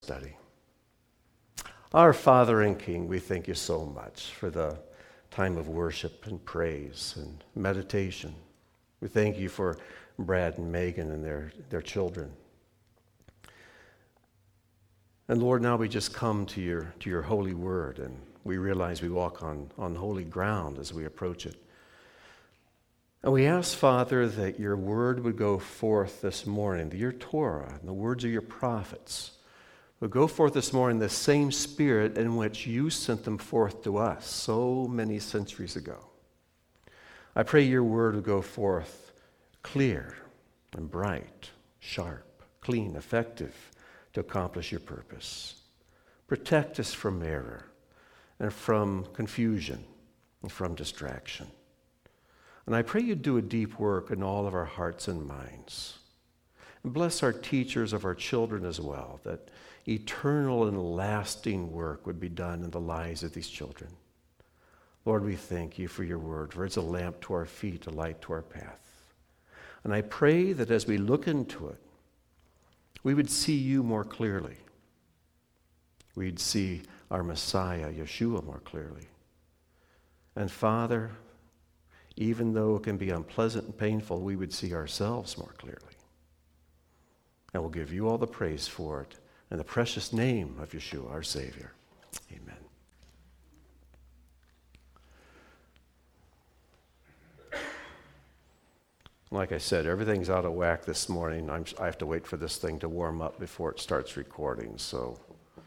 study. Our Father and King, we thank you so much for the time of worship and praise and meditation. We thank you for Brad and Megan and their children. And Lord, now we just come to your holy word, and we realize we walk on holy ground as we approach it. And we ask, Father, that your word would go forth this morning, that your Torah and the words of your prophets would go forth this morning in the same spirit in which you sent them forth to us so many centuries ago. I pray your word would go forth clear and bright, sharp, clean, effective to accomplish your purpose. Protect us from error and from confusion and from distraction. And I pray you do a deep work in all of our hearts and minds. And bless our teachers of our children as well, that eternal and lasting work would be done in the lives of these children. Lord, we thank you for your word, for it's a lamp to our feet, a light to our path. And I pray that as we look into it, we would see you more clearly. We'd see our Messiah, Yeshua, more clearly. And Father, even though it can be unpleasant and painful, we would see ourselves more clearly. And we'll give you all the praise for it in the precious name of Yeshua, our Savior. Amen. Like I said, everything's out of whack this morning. I have to wait for this thing to warm up before it starts recording, so.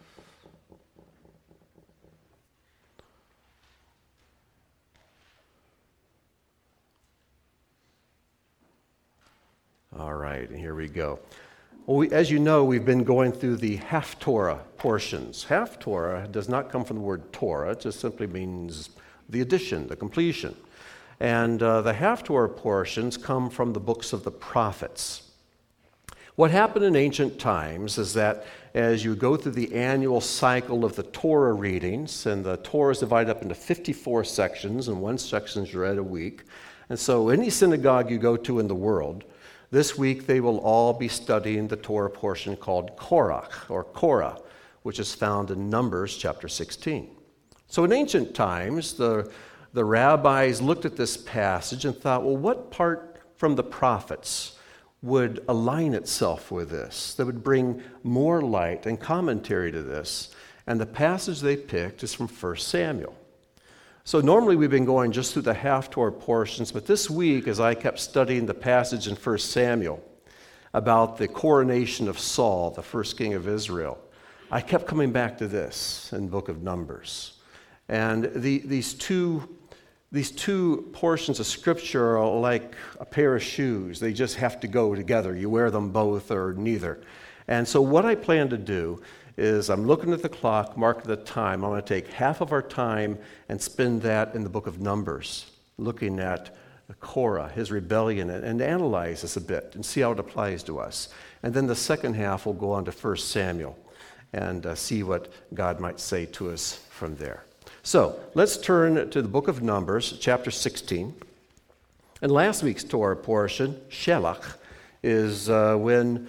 All right, and here we go. Well, as you know, we've been going through the Haftorah portions. Haftorah does not come from the word Torah. It just simply means the addition, the completion. And the Haftorah portions come from the books of the prophets. What happened in ancient times is that as you go through the annual cycle of the Torah readings, and the Torah is divided up into 54 sections, and one section is read a week. And so any synagogue you go to in the world, this week they will all be studying the Torah portion called Korach, or Korah, which is found in Numbers chapter 16. So in ancient times, the rabbis looked at this passage and thought, well, what part from the prophets would align itself with this, that would bring more light and commentary to this? And the passage they picked is from 1 Samuel. So normally we've been going just through the Haftorah portions, but this week, as I kept studying the passage in 1 Samuel about the coronation of Saul, the first king of Israel, I kept coming back to this in the book of Numbers. And these two portions of Scripture are like a pair of shoes. They just have to go together. You wear them both or neither. And so what I plan to do is I'm looking at the clock, marking the time. I'm going to take half of our time and spend that in the book of Numbers, looking at Korah, his rebellion, and analyze this a bit and see how it applies to us. And then the second half will go on to 1 Samuel and see what God might say to us from there. So let's turn to the book of Numbers, chapter 16. And last week's Torah portion, Shelach, is when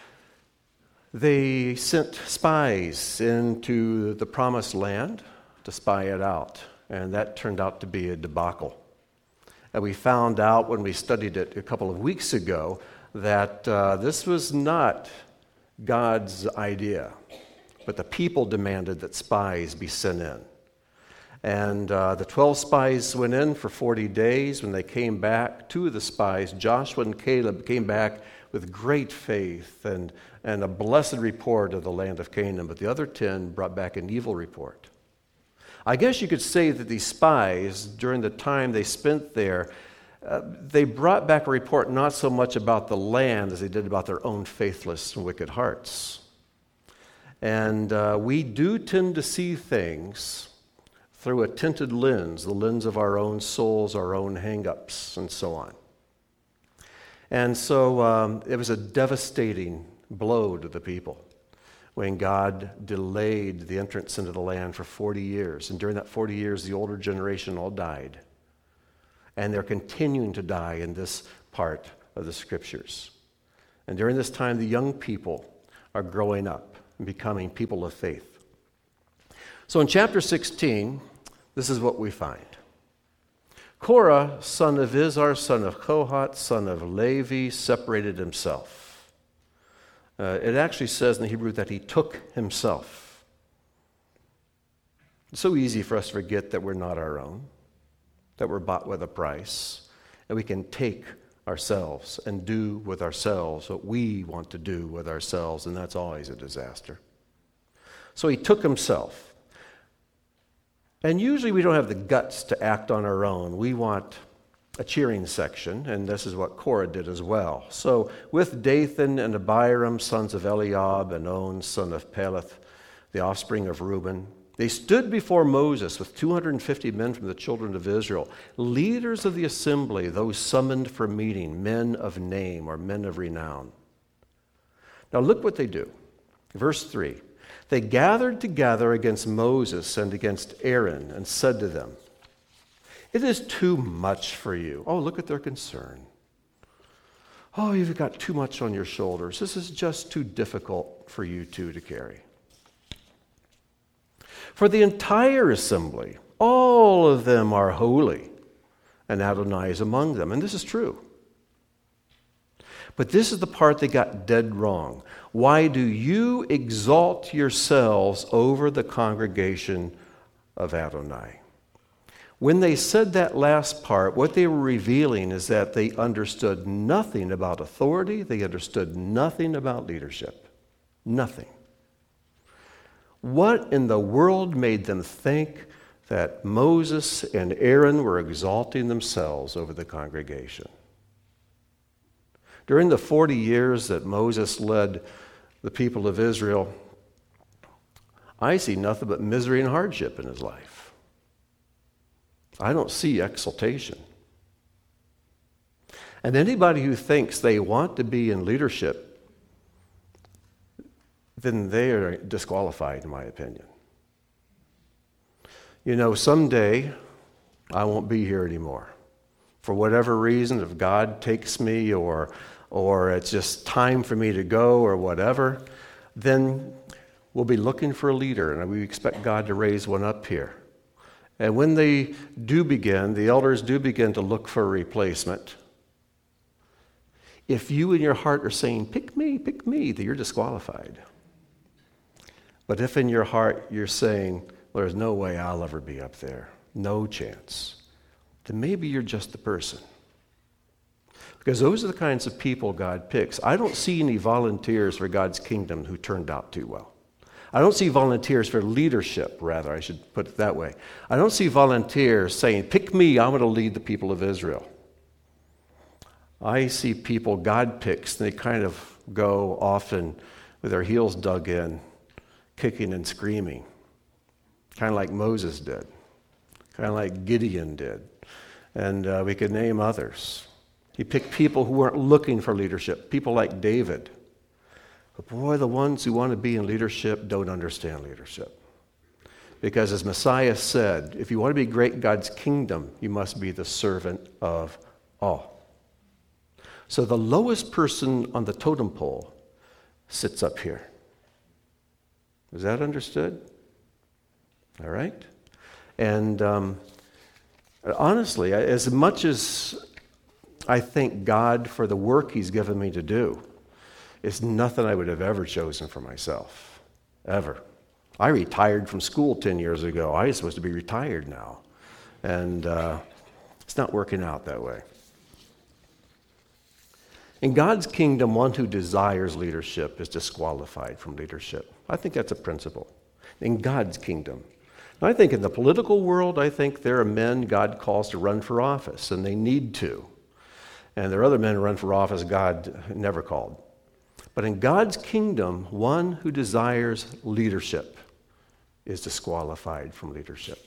they sent spies into the promised land to spy it out. And that turned out to be a debacle. And we found out when we studied it a couple of weeks ago that this was not God's idea, but the people demanded that spies be sent in. And the 12 spies went in for 40 days. When they came back, 2 of the spies, Joshua and Caleb, came back with great faith and a blessed report of the land of Canaan, but the other 10 brought back an evil report. I guess you could say that these spies, during the time they spent there, they brought back a report not so much about the land as they did about their own faithless and wicked hearts. And we do tend to see things through a tinted lens, the lens of our own souls, our own hang-ups, and so on. And so it was a devastating blow to the people when God delayed the entrance into the land for 40 years. And during that 40 years, the older generation all died. And they're continuing to die in this part of the Scriptures. And during this time, the young people are growing up. and becoming people of faith. So in chapter 16, this is what we find. Korah, son of Izhar, son of Kohath, son of Levi, separated himself. It actually says in the Hebrew that he took himself. It's so easy for us to forget that we're not our own, that we're bought with a price, and we can take ourselves and do with ourselves what we want to do with ourselves, and that's always a disaster. So he took himself. And usually we don't have the guts to act on our own. We want a cheering section, and this is what Korah did as well. So with Dathan and Abiram, sons of Eliab, and On, son of Peleth, the offspring of Reuben, they stood before Moses with 250 men from the children of Israel, leaders of the assembly, those summoned for meeting, men of name or men of renown. Now look what they do. Verse 3. They gathered together against Moses and against Aaron and said to them, "It is too much for you." Oh, look at their concern. "Oh, you've got too much on your shoulders. This is just too difficult for you two to carry." For the entire assembly, all of them are holy, and Adonai is among them. And this is true. But this is the part they got dead wrong. Why do you exalt yourselves over the congregation of Adonai? When they said that last part, what they were revealing is that they understood nothing about authority. They understood nothing about leadership. Nothing. What in the world made them think that Moses and Aaron were exalting themselves over the congregation? During the 40 years that Moses led the people of Israel, I see nothing but misery and hardship in his life. I don't see exaltation. And anybody who thinks they want to be in leadership, then they are disqualified, in my opinion. You know, someday I won't be here anymore. For whatever reason, if God takes me or it's just time for me to go or whatever, then we'll be looking for a leader, and we expect God to raise one up here. And when they do begin, the elders do begin to look for a replacement. If you in your heart are saying, pick me, then you're disqualified. But if in your heart you're saying, there's no way I'll ever be up there, no chance, then maybe you're just the person. Because those are the kinds of people God picks. I don't see any volunteers for God's kingdom who turned out too well. I don't see volunteers for leadership, rather, I should put it that way. I don't see volunteers saying, pick me, I'm going to lead the people of Israel. I see people God picks, and they kind of go often with their heels dug in, kicking and screaming, kind of like Moses did, kind of like Gideon did, and we could name others. He picked people who weren't looking for leadership, people like David. But boy, the ones who want to be in leadership don't understand leadership. Because as Messiah said, if you want to be great in God's kingdom, you must be the servant of all. So the lowest person on the totem pole sits up here. Is that understood? All right? And honestly, as much as I thank God for the work He's given me to do, it's nothing I would have ever chosen for myself, ever. I retired from school 10 years ago. I was supposed to be retired now. And it's not working out that way. In God's kingdom, one who desires leadership is disqualified from leadership. I think that's a principle. In God's kingdom. I think in the political world, I think there are men God calls to run for office, and they need to. And there are other men who run for office God never called. But in God's kingdom, one who desires leadership is disqualified from leadership.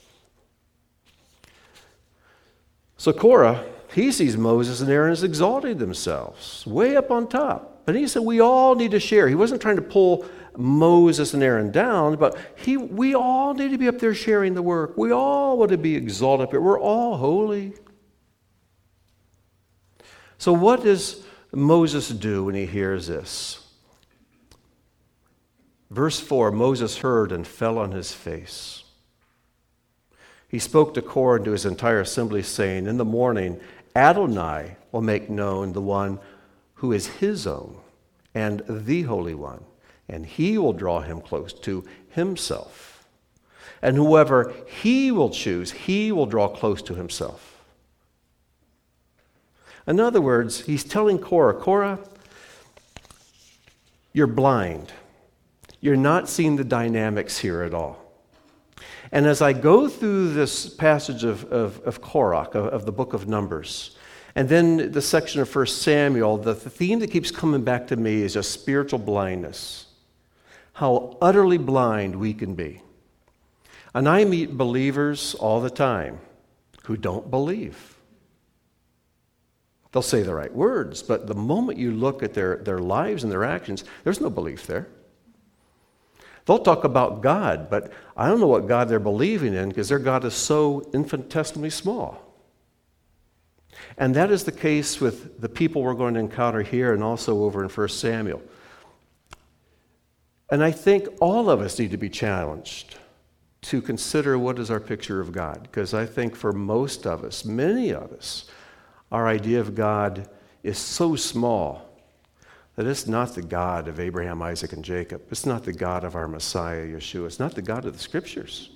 So Korah, he sees Moses and Aaron as exalting themselves, way up on top. And he said we all need to share. He wasn't trying to pull Moses and Aaron down, but we all need to be up there sharing the work. We all want to be exalted up here. We're all holy. So what does Moses do when he hears this? Verse 4, Moses heard and fell on his face. He spoke to Korah and to his entire assembly, saying, in the morning, Adonai will make known the one who is his own and the Holy One, and he will draw him close to himself. And whoever he will choose, he will draw close to himself. In other words, he's telling Korah, you're blind. You're not seeing the dynamics here at all. And as I go through this passage of Korah, of the book of Numbers, and then the section of 1 Samuel, the theme that keeps coming back to me is just spiritual blindness. How utterly blind we can be. And I meet believers all the time who don't believe. They'll say the right words, but the moment you look at their lives and their actions, there's no belief there. They'll talk about God, but I don't know what God they're believing in because their God is so infinitesimally small. And that is the case with the people we're going to encounter here and also over in 1 Samuel. And I think all of us need to be challenged to consider what is our picture of God, because I think for most of us, many of us, our idea of God is so small that it's not the God of Abraham, Isaac, and Jacob. It's not the God of our Messiah, Yeshua. It's not the God of the Scriptures.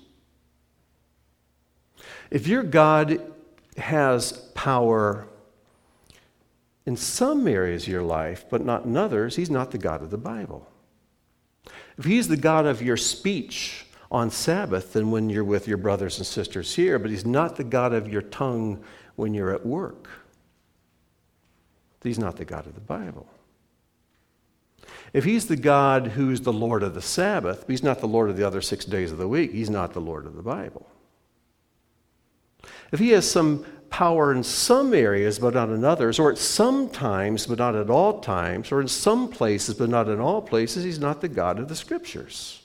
If your God has power in some areas of your life, but not in others, he's not the God of the Bible. If he's the God of your speech on Sabbath, then when you're with your brothers and sisters here, but he's not the God of your tongue when you're at work. He's not the God of the Bible. If he's the God who's the Lord of the Sabbath, but he's not the Lord of the other 6 days of the week, he's not the Lord of the Bible. If he has some power in some areas but not in others, or at some times but not at all times, or in some places but not in all places, he's not the God of the Scriptures.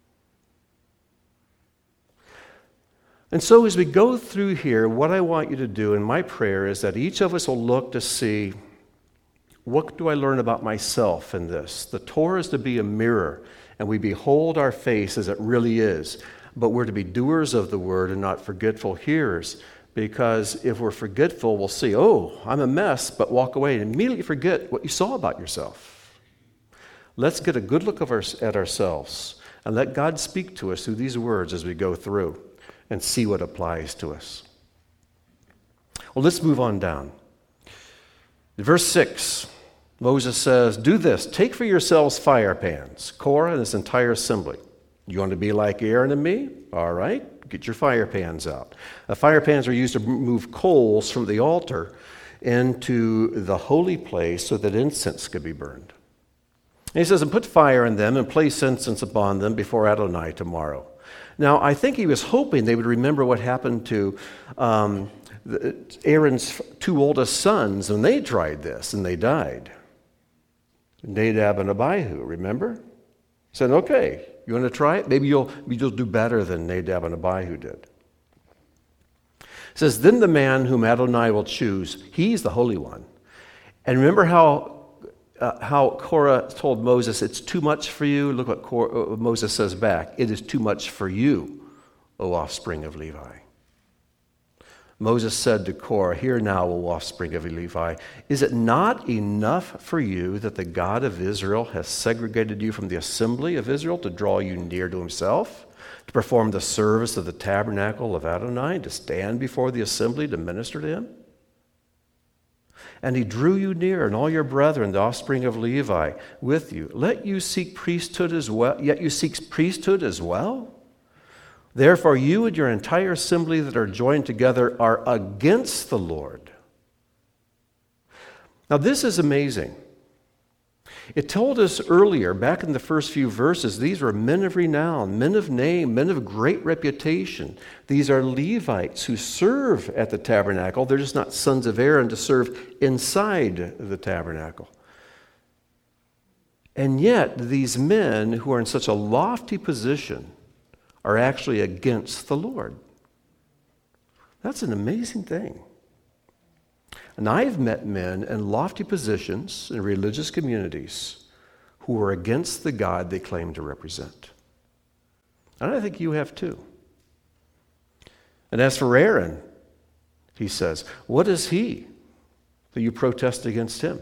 And so as we go through here, what I want you to do, and my prayer is that each of us will look to see, what do I learn about myself in this? The Torah is to be a mirror, and we behold our face as it really is. But we're to be doers of the word and not forgetful hearers. Because if we're forgetful, we'll see, oh, I'm a mess, but walk away and immediately forget what you saw about yourself. Let's get a good look at ourselves and let God speak to us through these words as we go through and see what applies to us. Well, let's move on down. In verse 6, Moses says, do this, take for yourselves fire pans, Korah and his entire assembly. You want to be like Aaron and me? All right, get your fire pans out. Fire pans are used to move coals from the altar into the holy place so that incense could be burned. And he says, and put fire in them and place incense upon them before Adonai tomorrow. Now, I think he was hoping they would remember what happened to Aaron's two oldest sons when they tried this and they died. Nadab and Abihu, remember? He said, okay, you want to try it? Maybe you'll do better than Nadab and Abihu did. It says, then the man whom Adonai will choose, he's the Holy One. And remember how Korah told Moses, it's too much for you? Look what Moses says back. It is too much for you, O offspring of Levi. Moses said to Korah, hear now, O offspring of Levi, is it not enough for you that the God of Israel has segregated you from the assembly of Israel to draw you near to himself, to perform the service of the tabernacle of Adonai, to stand before the assembly to minister to him? And he drew you near, and all your brethren, the offspring of Levi, with you. Let you seek priesthood as well, yet you seek priesthood as well? Therefore, you and your entire assembly that are joined together are against the Lord. Now, this is amazing. It told us earlier, back in the first few verses, these were men of renown, men of name, men of great reputation. These are Levites who serve at the tabernacle. They're just not sons of Aaron to serve inside the tabernacle. And yet, these men who are in such a lofty position are actually against the Lord. That's an amazing thing. And I've met men in lofty positions in religious communities who are against the God they claim to represent. And I think you have too. And as for Aaron, he says, what is he that you protest against him?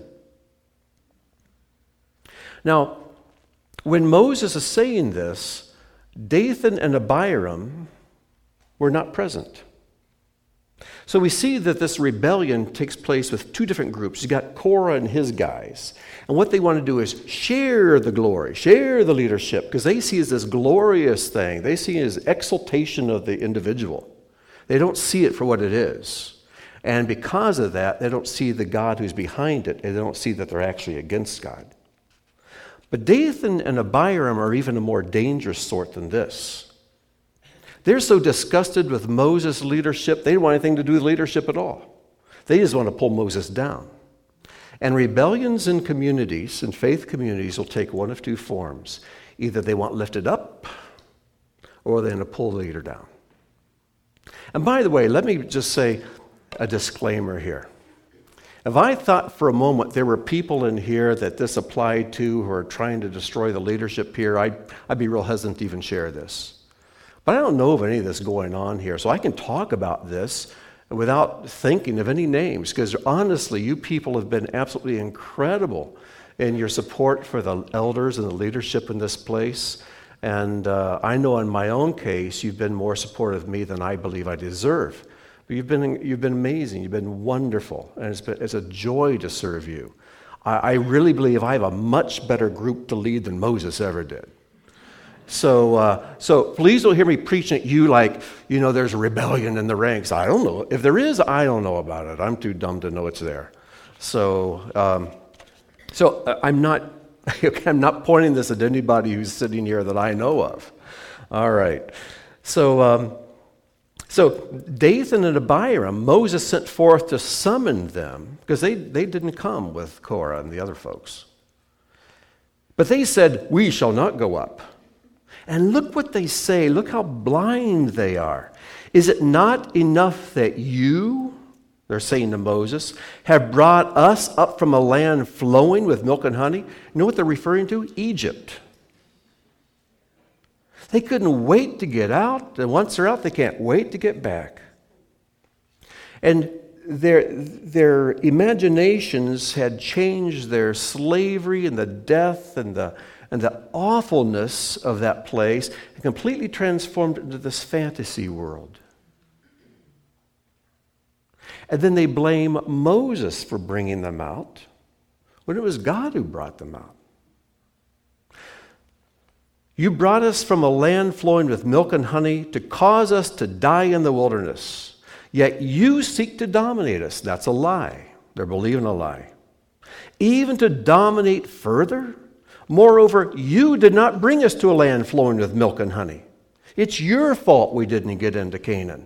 Now, when Moses is saying this, Dathan and Abiram were not present. So we see that this rebellion takes place with two different groups. You got Korah and his guys. And what they want to do is share the glory, share the leadership, because they see it as this glorious thing. They see it as exaltation of the individual. They don't see it for what it is. And because of that, they don't see the God who's behind it, and they don't see that they're actually against God. But Dathan and Abiram are even a more dangerous sort than this. They're so disgusted with Moses' leadership, they don't want anything to do with leadership at all. They just want to pull Moses down. And rebellions in communities, in faith communities, will take one of two forms. Either they want lifted up, or they're going to pull the leader down. And by the way, let me just say a disclaimer here. If I thought for a moment there were people in here that this applied to who are trying to destroy the leadership here, I'd be real hesitant to even share this. But I don't know of any of this going on here, so I can talk about this without thinking of any names, because honestly, you people have been absolutely incredible in your support for the elders and the leadership in this place. And I know in my own case, you've been more supportive of me than I believe I deserve. But you've been amazing. You've been wonderful. And it's a joy to serve you. I really believe I have a much better group to lead than Moses ever did. So please don't hear me preaching at you like, there's a rebellion in the ranks. I don't know. If there is, I don't know about it. I'm too dumb to know it's there. So I'm not pointing this at anybody who's sitting here that I know of. All right. So Dathan and Abiram, Moses sent forth to summon them because they didn't come with Korah and the other folks. But they said, we shall not go up. And look what they say. Look how blind they are. Is it not enough that you, they're saying to Moses, have brought us up from a land flowing with milk and honey? You know what they're referring to? Egypt. They couldn't wait to get out, and once they're out, they can't wait to get back. And their imaginations had changed their slavery and the death and the awfulness of that place and completely transformed into this fantasy world. And then they blame Moses for bringing them out when it was God who brought them out. You brought us from a land flowing with milk and honey to cause us to die in the wilderness. Yet you seek to dominate us. That's a lie. They're believing a lie. Even to dominate further? Moreover, you did not bring us to a land flowing with milk and honey. It's your fault we didn't get into Canaan.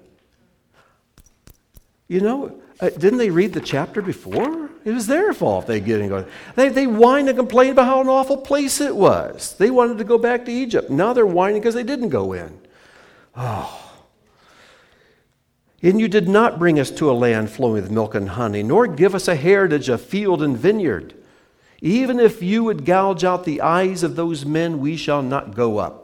Didn't they read the chapter before? It was their fault they didn't go. They whined and complained about how an awful place it was. They wanted to go back to Egypt. Now they're whining because they didn't go in. Oh. And you did not bring us to a land flowing with milk and honey, nor give us a heritage of field and vineyard. Even if you would gouge out the eyes of those men, we shall not go up.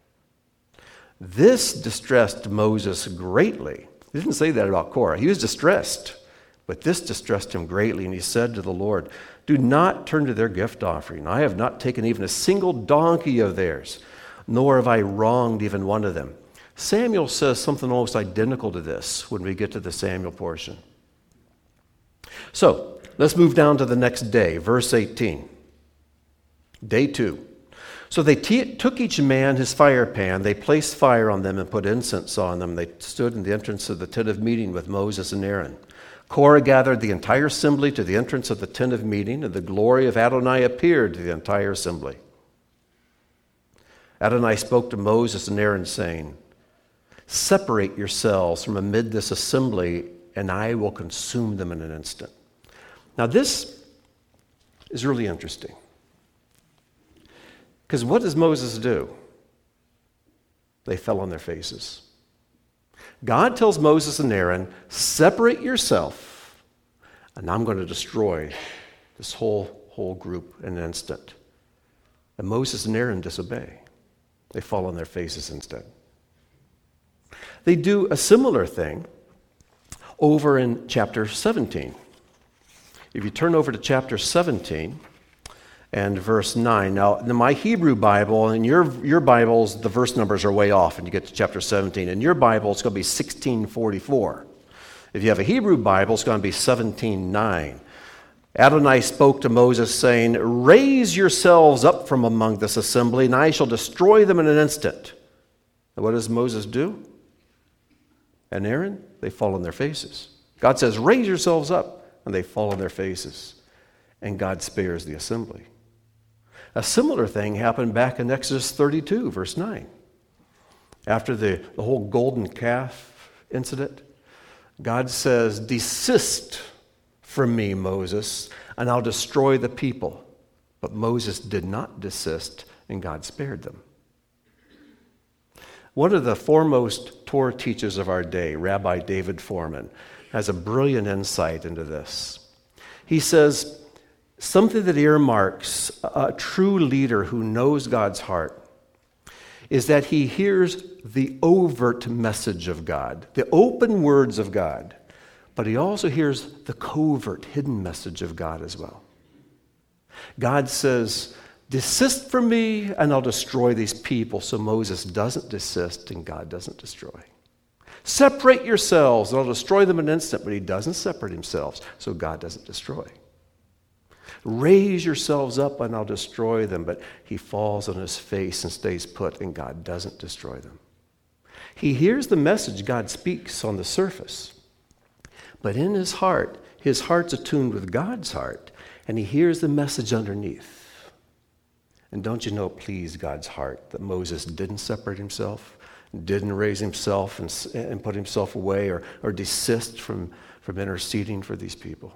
This distressed Moses greatly. He didn't say that about Korah. He was distressed. But this distressed him greatly, and he said to the Lord, do not turn to their gift offering. I have not taken even a single donkey of theirs, nor have I wronged even one of them. Samuel says something almost identical to this when we get to the Samuel portion. So, let's move down to the next day, verse 18. Day 2. So they took each man his fire pan, they placed fire on them and put incense on them. They stood in the entrance of the tent of meeting with Moses and Aaron. Korah gathered the entire assembly to the entrance of the tent of meeting, and the glory of Adonai appeared to the entire assembly. Adonai spoke to Moses and Aaron, saying, separate yourselves from amid this assembly, and I will consume them in an instant. Now this is really interesting. Because what does Moses do? They fell on their faces. God tells Moses and Aaron, separate yourself, and I'm going to destroy this whole group in an instant. And Moses and Aaron disobey. They fall on their faces instead. They do a similar thing over in chapter 17. If you turn over to chapter 17 and verse 9. Now, in my Hebrew Bible, and your Bibles, the verse numbers are way off, and you get to chapter 17. In your Bible, it's going to be 1644. If you have a Hebrew Bible, it's going to be 17:9. Adonai spoke to Moses, saying, "Raise yourselves up from among this assembly, and I shall destroy them in an instant." And what does Moses do? And Aaron? They fall on their faces. God says, "Raise yourselves up," and they fall on their faces. And God spares the assembly. A similar thing happened back in Exodus 32, verse 9. After the whole golden calf incident, God says, "Desist from me, Moses, and I'll destroy the people." But Moses did not desist, and God spared them. One of the foremost Torah teachers of our day, Rabbi David Foreman, has a brilliant insight into this. He says, something that earmarks a true leader who knows God's heart is that he hears the overt message of God, the open words of God, but he also hears the covert, hidden message of God as well. God says, "Desist from me, and I'll destroy these people." So Moses doesn't desist, and God doesn't destroy. "Separate yourselves, and I'll destroy them in an instant," but he doesn't separate himself, so God doesn't destroy. "Raise yourselves up, and I'll destroy them," but he falls on his face and stays put, and God doesn't destroy them. He hears the message God speaks on the surface, but in his heart's attuned with God's heart, and he hears the message underneath. And don't you know it pleased God's heart that Moses didn't separate himself, didn't raise himself and put himself away or desist from interceding for these people?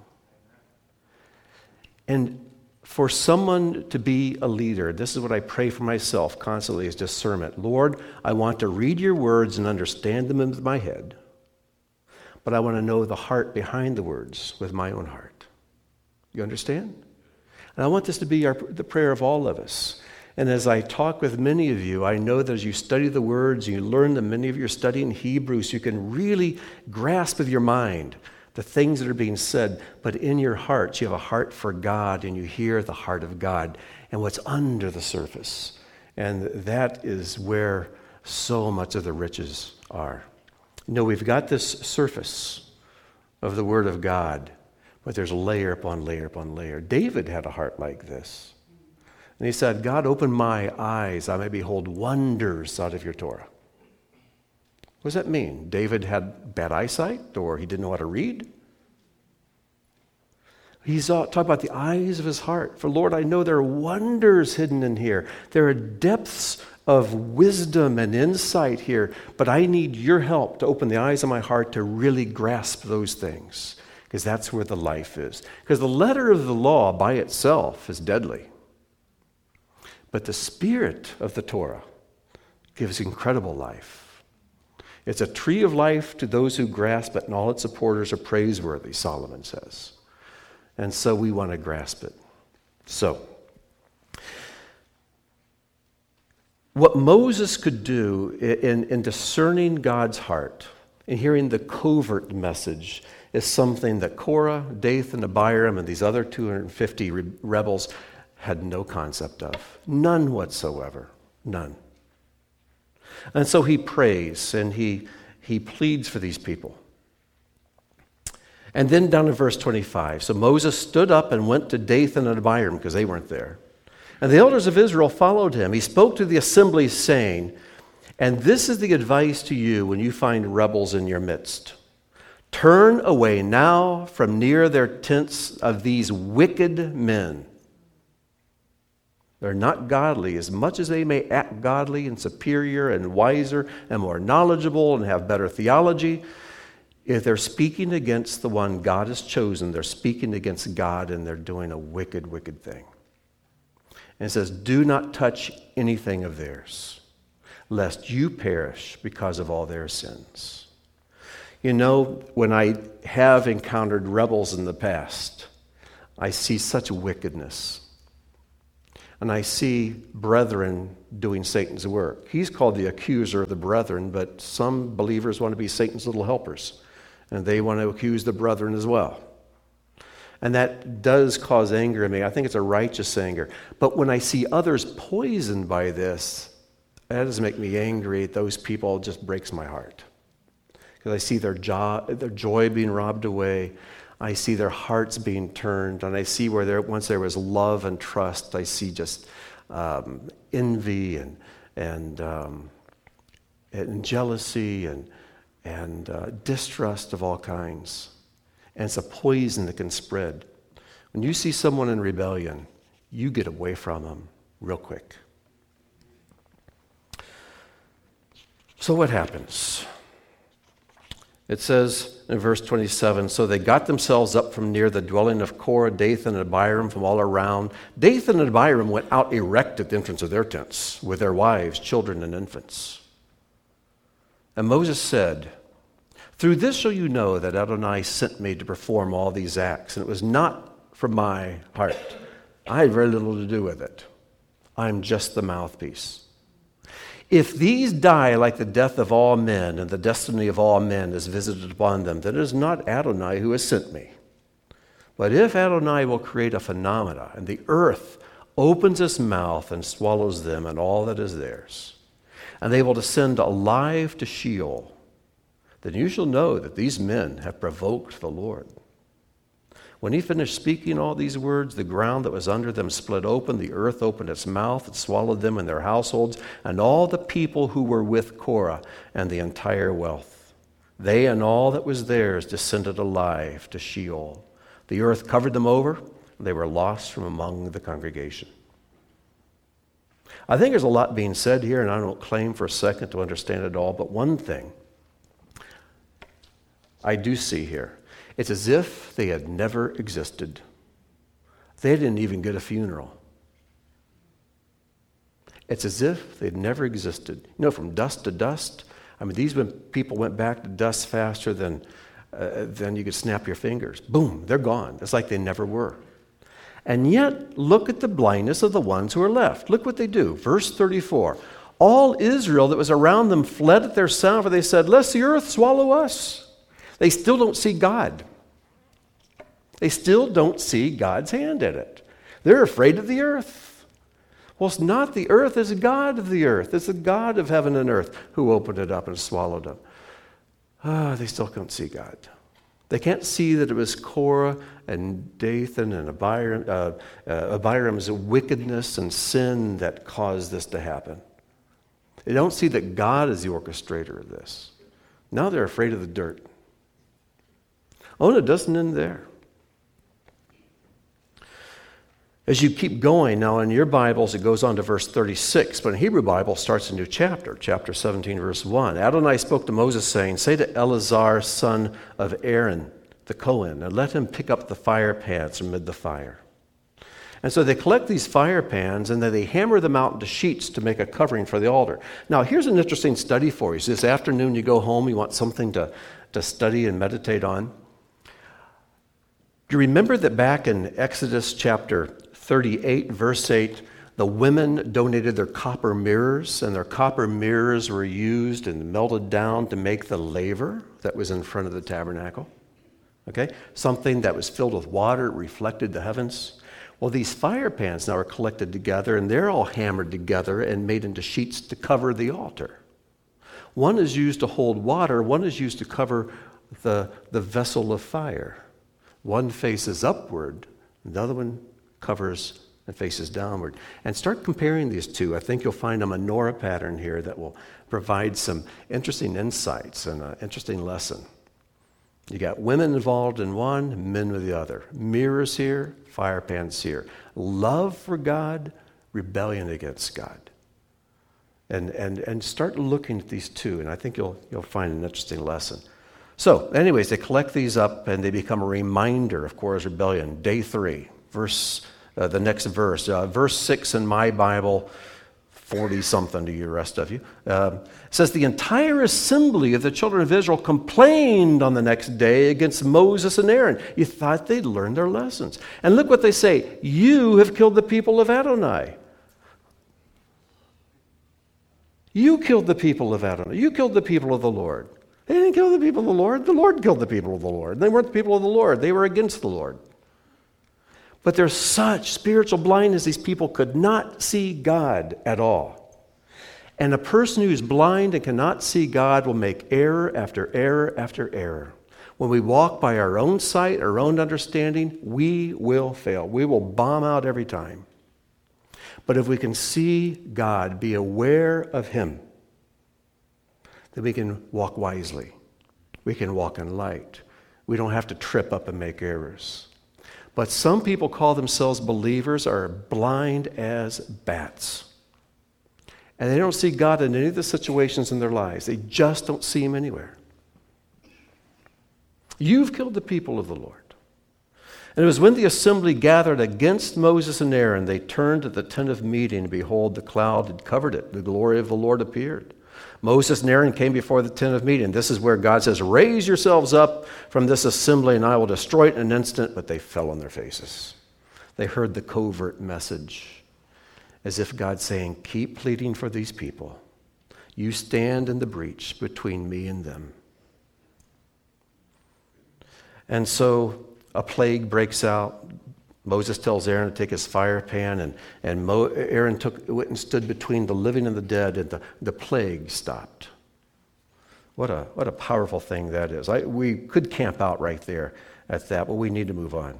And for someone to be a leader, this is what I pray for myself constantly, is discernment. Lord, I want to read your words and understand them in my head, but I want to know the heart behind the words with my own heart. You understand? And I want this to be the prayer of all of us. And as I talk with many of you, I know that as you study the words, you learn them, many of you are studying Hebrew, so you can really grasp with your mind the things that are being said, but in your hearts, you have a heart for God, and you hear the heart of God and what's under the surface. And that is where so much of the riches are. We've got this surface of the Word of God, but there's layer upon layer upon layer. David had a heart like this. And he said, "God, open my eyes, I may behold wonders out of your Torah." What does that mean? David had bad eyesight, or he didn't know how to read? He's talking about the eyes of his heart. For Lord, I know there are wonders hidden in here. There are depths of wisdom and insight here, but I need your help to open the eyes of my heart to really grasp those things, because that's where the life is. Because the letter of the law by itself is deadly, but the spirit of the Torah gives incredible life. It's a tree of life to those who grasp it, and all its supporters are praiseworthy, Solomon says. And so we want to grasp it. So, what Moses could do in discerning God's heart, in hearing the covert message, is something that Korah, Dathan, Abiram, and these other 250 rebels had no concept of. None whatsoever. None. And so he prays and he pleads for these people. And then down in verse 25, so Moses stood up and went to Dathan and Abiram, because they weren't there. And the elders of Israel followed him. He spoke to the assembly, saying, "And this is the advice to you when you find rebels in your midst. Turn away now from near their tents of these wicked men. They're not godly, as much as they may act godly and superior and wiser and more knowledgeable and have better theology. If they're speaking against the one God has chosen, they're speaking against God, and they're doing a wicked, wicked thing." And it says, "Do not touch anything of theirs, lest you perish because of all their sins." When I have encountered rebels in the past, I see such wickedness. and I see brethren doing Satan's work. He's called the accuser of the brethren, but some believers want to be Satan's little helpers, and they want to accuse the brethren as well. And that does cause anger in me. I think it's a righteous anger. But when I see others poisoned by this, that does make me angry. Those people just breaks my heart. Because I see their joy being robbed away. I see their hearts being turned. And I see where once there was love and trust, I see just envy and jealousy and distrust of all kinds. And it's a poison that can spread. When you see someone in rebellion, you get away from them real quick. So what happens? It says in verse 27, so they got themselves up from near the dwelling of Korah, Dathan, and Abiram from all around. Dathan and Abiram went out erect at the entrance of their tents with their wives, children, and infants. And Moses said, through this shall you know that Adonai sent me to perform all these acts, and it was not from my heart. I had very little to do with it. I am just the mouthpiece. If these die like the death of all men, and the destiny of all men is visited upon them, then it is not Adonai who has sent me. But if Adonai will create a phenomena, and the earth opens its mouth and swallows them and all that is theirs, and they will descend alive to Sheol, then you shall know that these men have provoked the Lord. When he finished speaking all these words, the ground that was under them split open, the earth opened its mouth and swallowed them and their households, and all the people who were with Korah and the entire wealth. They and all that was theirs descended alive to Sheol. The earth covered them over, and they were lost from among the congregation. I think there's a lot being said here, and I don't claim for a second to understand it all, but one thing I do see here. It's as if they had never existed. They didn't even get a funeral. It's as if they'd never existed. You know, from dust to dust. I mean, these people went back to dust faster than you could snap your fingers. Boom, they're gone. It's like they never were. And yet, look at the blindness of the ones who are left. Look what they do. Verse 34. All Israel that was around them fled at their sound, for they said, lest the earth swallow us. They still don't see God. They still don't see God's hand in it. They're afraid of the earth. Well, it's not the earth, it's God of the earth. It's the God of heaven and earth who opened it up and swallowed them. They still can't see God. They can't see that it was Korah and Dathan and Abiram's wickedness and sin that caused this to happen. They don't see that God is the orchestrator of this. Now they're afraid of the dirt. Oh, and it doesn't end there. As you keep going, now in your Bibles, it goes on to verse 36, but in Hebrew Bible, starts a new chapter, chapter 17, verse 1. Adonai spoke to Moses, saying, say to Eleazar, son of Aaron, the Cohen, and let him pick up the fire pans from mid the fire. And so they collect these fire pans, and then they hammer them out into sheets to make a covering for the altar. Now, here's an interesting study for you. So this afternoon, you go home, you want something to study and meditate on. Do you remember that back in Exodus chapter 38, verse 8, the women donated their copper mirrors, and their copper mirrors were used and melted down to make the laver that was in front of the tabernacle? Okay? Something that was filled with water, reflected the heavens. Well, these fire pans now are collected together, and they're all hammered together and made into sheets to cover the altar. One is used to hold water, one is used to cover the vessel of fire. One faces upward, the other one covers and faces downward. And start comparing these two. I think you'll find a menorah pattern here that will provide some interesting insights and an interesting lesson. You got women involved in one, men with the other. Mirrors here, fire pans here. Love for God, rebellion against God. And start looking at these two, and I think you'll find an interesting lesson. So, anyways, they collect these up, and they become a reminder of Korah's rebellion. Day 3, the next verse. Verse 6 in my Bible, 40-something to you, rest of you, says, the entire assembly of the children of Israel complained on the next day against Moses and Aaron. You thought they'd learned their lessons. And look what they say. You have killed the people of Adonai. You killed the people of Adonai. You killed the people of the Lord. They didn't kill the people of the Lord. The Lord killed the people of the Lord. They weren't the people of the Lord. They were against the Lord. But there's such spiritual blindness, these people could not see God at all. And a person who's blind and cannot see God will make error after error after error. When we walk by our own sight, our own understanding, we will fail. We will bomb out every time. But if we can see God, be aware of Him, then we can walk wisely. We can walk in light. We don't have to trip up and make errors. But some people call themselves believers are blind as bats. And they don't see God in any of the situations in their lives. They just don't see Him anywhere. You've killed the people of the Lord. And it was when the assembly gathered against Moses and Aaron, they turned to the tent of meeting, and behold, the cloud had covered it. The glory of the Lord appeared. Moses and Aaron came before the tent of meeting. This is where God says, raise yourselves up from this assembly, and I will destroy it in an instant. But they fell on their faces. They heard the covert message, as if God's saying, keep pleading for these people. You stand in the breach between me and them. And so a plague breaks out. Moses tells Aaron to take his fire pan, and Aaron went and stood between the living and the dead, and the plague stopped. What a powerful thing that is. We could camp out right there at that, but we need to move on.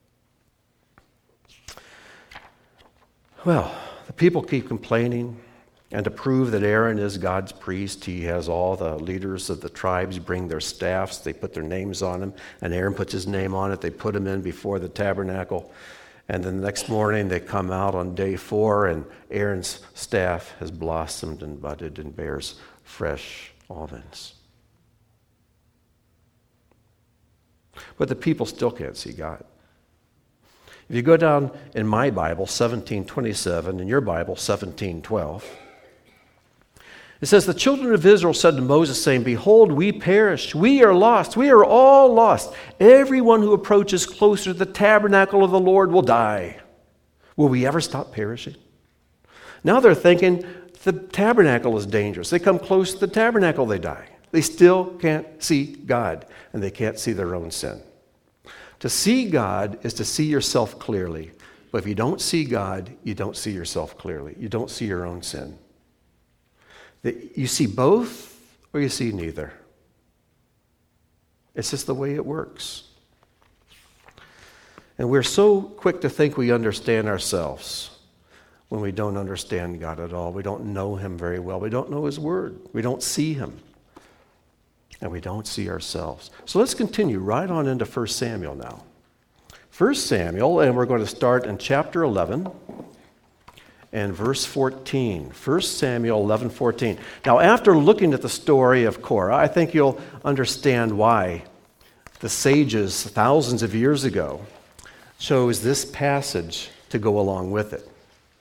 Well, the people keep complaining, and to prove that Aaron is God's priest, he has all the leaders of the tribes bring their staffs. They put their names on them, and Aaron puts his name on it. They put him in before the tabernacle. And then the next morning they come out on day 4, and Aaron's staff has blossomed and budded and bears fresh almonds. But the people still can't see God. If you go down in my Bible, 17:27, in your Bible, 17:12, it says, the children of Israel said to Moses, saying, behold, we perish. We are lost. We are all lost. Everyone who approaches closer to the tabernacle of the Lord will die. Will we ever stop perishing? Now they're thinking the tabernacle is dangerous. They come close to the tabernacle, they die. They still can't see God, and they can't see their own sin. To see God is to see yourself clearly. But if you don't see God, you don't see yourself clearly. You don't see your own sin. You see both or you see neither. It's just the way it works. And we're so quick to think we understand ourselves when we don't understand God at all. We don't know Him very well. We don't know His Word. We don't see Him. And we don't see ourselves. So let's continue right on into 1 Samuel now. 1 Samuel, and we're going to start in chapter 11. And verse 14, 1 Samuel 11:14. Now, after looking at the story of Korah, I think you'll understand why the sages thousands of years ago chose this passage to go along with it.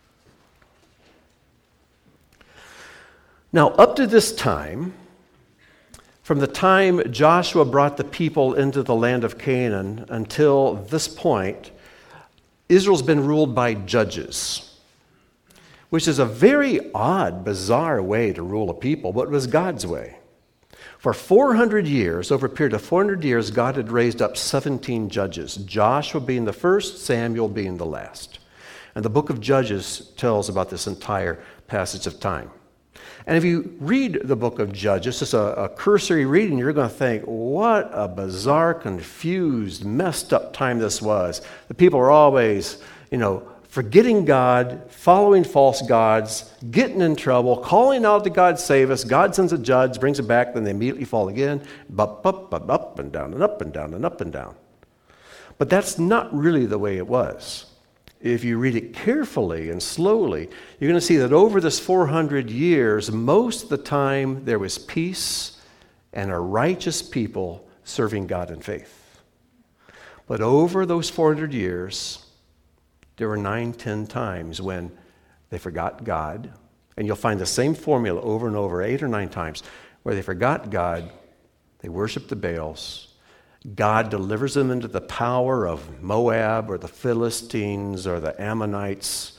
Now, up to this time, from the time Joshua brought the people into the land of Canaan until this point, Israel's been ruled by judges, which is a very odd, bizarre way to rule a people, but it was God's way. For 400 years, over a period of 400 years, God had raised up 17 judges, Joshua being the first, Samuel being the last. And the book of Judges tells about this entire passage of time. And if you read the book of Judges, just a cursory reading, you're going to think, what a bizarre, confused, messed up time this was. The people are always, forgetting God, following false gods, getting in trouble, calling out to God, save us. God sends a judge, brings it back, then they immediately fall again. Up and down and up and down and up and down. But that's not really the way it was. If you read it carefully and slowly, you're going to see that over this 400 years, most of the time there was peace and a righteous people serving God in faith. But over those 400 years, there were 9-10 times when they forgot God. And you'll find the same formula over and over, 8 or 9 times, where they forgot God, they worshiped the Baals. God delivers them into the power of Moab or the Philistines or the Ammonites.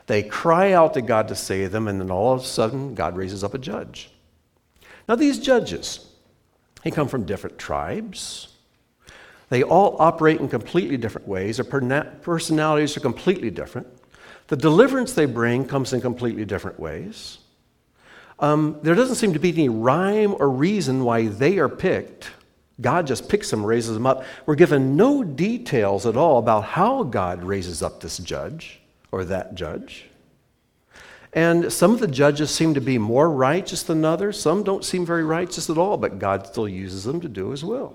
They cry out to God to save them, and then all of a sudden, God raises up a judge. Now, these judges, they come from different tribes. They all operate in completely different ways. Their personalities are completely different. The deliverance they bring comes in completely different ways. There doesn't seem to be any rhyme or reason why they are picked. God just picks them, raises them up. We're given no details at all about how God raises up this judge or that judge. And some of the judges seem to be more righteous than others. Some don't seem very righteous at all, but God still uses them to do His will.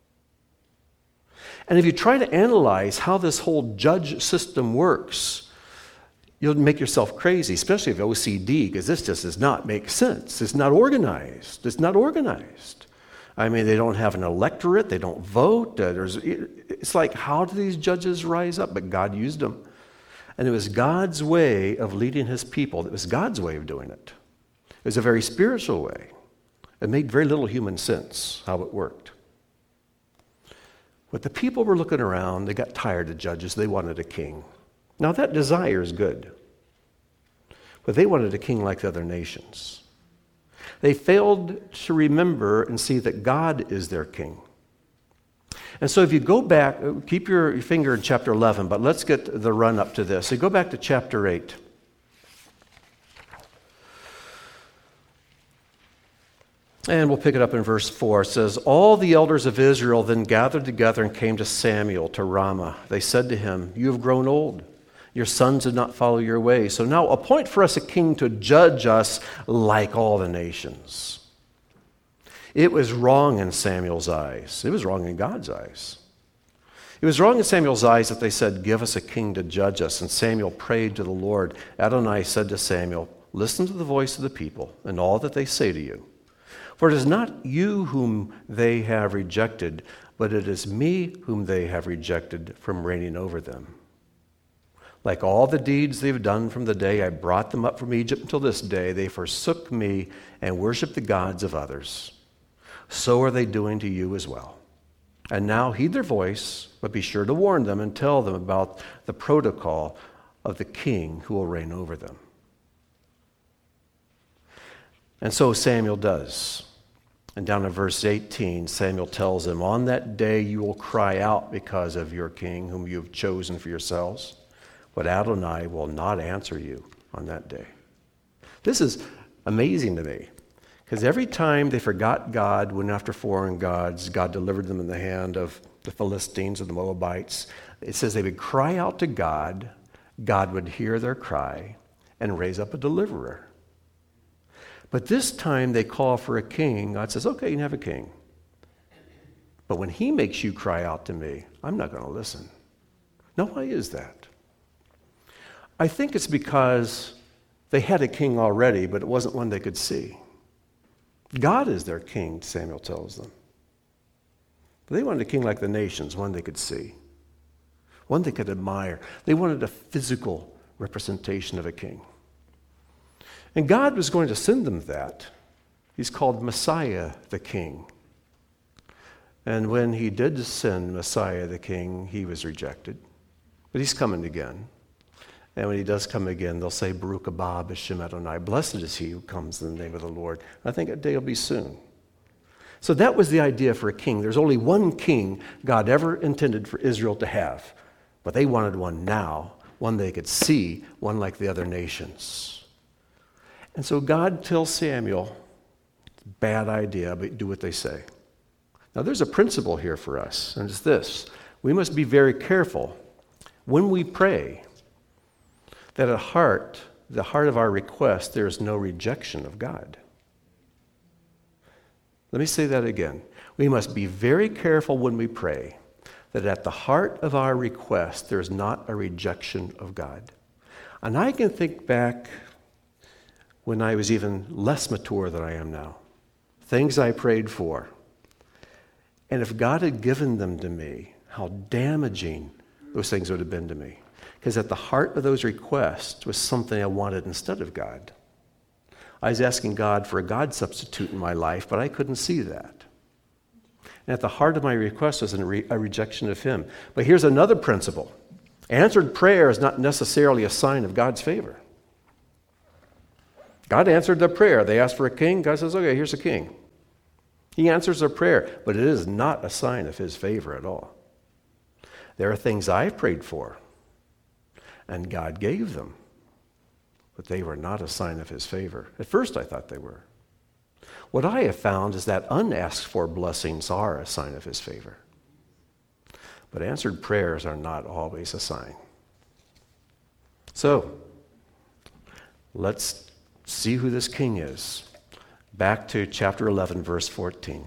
And if you try to analyze how this whole judge system works, you'll make yourself crazy, especially if OCD, because this just does not make sense. It's not organized. It's not organized. I mean, they don't have an electorate. They don't vote. It's like, how do these judges rise up? But God used them. And it was God's way of leading His people. It was God's way of doing it. It was a very spiritual way. It made very little human sense how it worked. But the people were looking around. They got tired of judges. They wanted a king. Now, that desire is good. But they wanted a king like the other nations. They failed to remember and see that God is their king. And so if you go back, keep your finger in chapter 11, but let's get the run up to this. So go back to chapter 8. And we'll pick it up in verse 4. It says, "All the elders of Israel then gathered together and came to Samuel to Ramah. They said to him, 'You have grown old. Your sons did not follow your way. So now appoint for us a king to judge us like all the nations.' It was wrong in Samuel's eyes. It was wrong in God's eyes. It was wrong in Samuel's eyes that they said, 'Give us a king to judge us.' And Samuel prayed to the Lord. Adonai said to Samuel, 'Listen to the voice of the people and all that they say to you. For it is not you whom they have rejected, but it is me whom they have rejected from reigning over them. Like all the deeds they've done from the day I brought them up from Egypt until this day, they forsook me and worshiped the gods of others. So are they doing to you as well. And now heed their voice, but be sure to warn them and tell them about the protocol of the king who will reign over them.' And so Samuel does. And down in verse 18, Samuel tells them, 'On that day you will cry out because of your king whom you have chosen for yourselves. But Adonai will not answer you on that day.'" This is amazing to me, because every time they forgot God, went after foreign gods, God delivered them in the hand of the Philistines or the Moabites. It says they would cry out to God, God would hear their cry and raise up a deliverer. But this time they call for a king. God says, "Okay, you can have a king. But when he makes you cry out to me, I'm not going to listen." Now, why is that? I think it's because they had a king already, but it wasn't one they could see. God is their king, Samuel tells them. But they wanted a king like the nations, one they could see, one they could admire. They wanted a physical representation of a king. And God was going to send them that. He's called Messiah the King. And when he did send Messiah the King, he was rejected. But he's coming again. And when he does come again, they'll say, "Baruch haba b'shem Adonai." Blessed is he who comes in the name of the Lord. I think that day will be soon. So that was the idea for a king. There's only one king God ever intended for Israel to have. But they wanted one now, one they could see, one like the other nations. And so God tells Samuel, bad idea, but do what they say. Now there's a principle here for us, and it's this. We must be very careful when we pray that at the heart of our request, there is no rejection of God. Let me say that again. We must be very careful when we pray that at the heart of our request, there is not a rejection of God. And I can think back when I was even less mature than I am now. Things I prayed for. And if God had given them to me, how damaging those things would have been to me. Because at the heart of those requests was something I wanted instead of God. I was asking God for a God substitute in my life, but I couldn't see that. And at the heart of my request was a rejection of him. But here's another principle. Answered prayer is not necessarily a sign of God's favor. God answered their prayer. They asked for a king. God says, okay, here's a king. He answers their prayer, but it is not a sign of his favor at all. There are things I've prayed for, and God gave them, but they were not a sign of his favor. At first I thought they were. What I have found is that unasked for blessings are a sign of his favor. But answered prayers are not always a sign. So, let's see who this king is. Back to chapter 11, verse 14.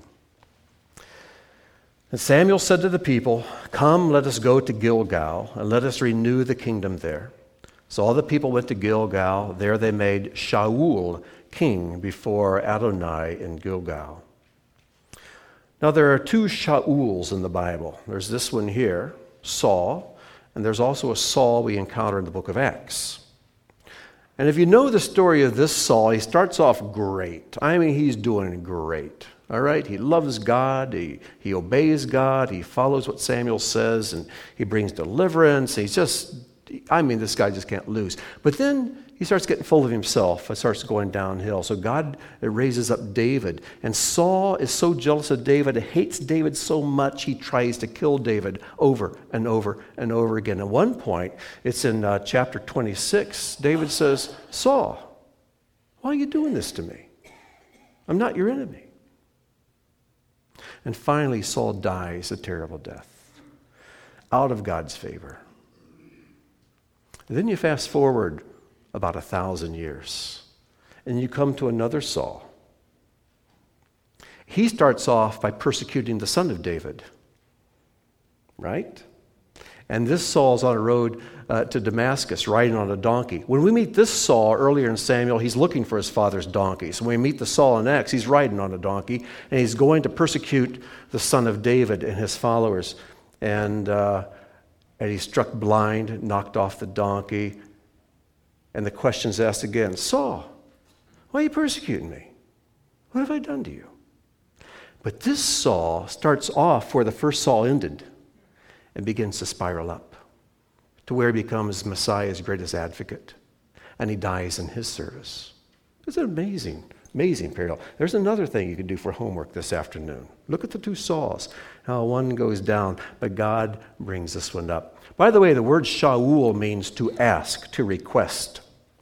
And Samuel said to the people, "Come, let us go to Gilgal, and let us renew the kingdom there." So all the people went to Gilgal. There they made Shaul king before Adonai in Gilgal. Now there are two Shauls in the Bible. There's this one here, Saul, and there's also a Saul we encounter in the book of Acts. And if you know the story of this Saul, he starts off great. I mean, he's doing great. All right? He loves God. He obeys God. He follows what Samuel says, and he brings deliverance. He's just, this guy just can't lose. But then he starts getting full of himself. It starts going downhill. So God raises up David. And Saul is so jealous of David, hates David so much, he tries to kill David over and over and over again. At one point, it's in chapter 26, David says, "Saul, why are you doing this to me? I'm not your enemy." And finally, Saul dies a terrible death out of God's favor. And then you fast forward about 1,000 years, and you come to another Saul. He starts off by persecuting the son of David, right? And this Saul's on a road to Damascus, riding on a donkey. When we meet this Saul earlier in Samuel, he's looking for his father's donkey. So when we meet the Saul in Acts, he's riding on a donkey, and he's going to persecute the son of David and his followers. And he's struck blind, knocked off the donkey. And the question's asked again, "Saul, why are you persecuting me? What have I done to you?" But this Saul starts off where the first Saul ended and begins to spiral up to where he becomes Messiah's greatest advocate. And he dies in his service. It's an amazing, amazing parallel. There's another thing you can do for homework this afternoon. Look at the two Sauls, how one goes down, but God brings this one up. By the way, the word Shaul means to ask, to request.